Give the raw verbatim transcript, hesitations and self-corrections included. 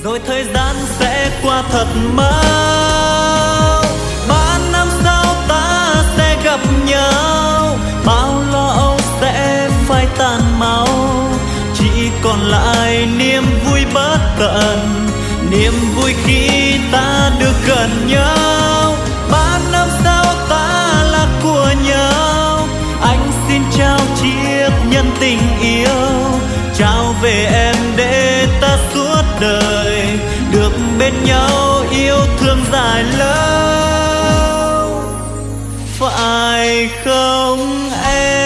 rồi thời gian sẽ qua thật mau. Ba năm sau ta sẽ gặp nhau, bao lo âu sẽ phai tàn mau, chỉ còn lại niềm vui bất tận, niềm vui khi ta được gần nhau. Ba năm sau ta là của nhau, anh xin trao chiếc nhân tình yêu, trao về em để ta suốt đời được bên nhau yêu thương dài lâu, phải không em?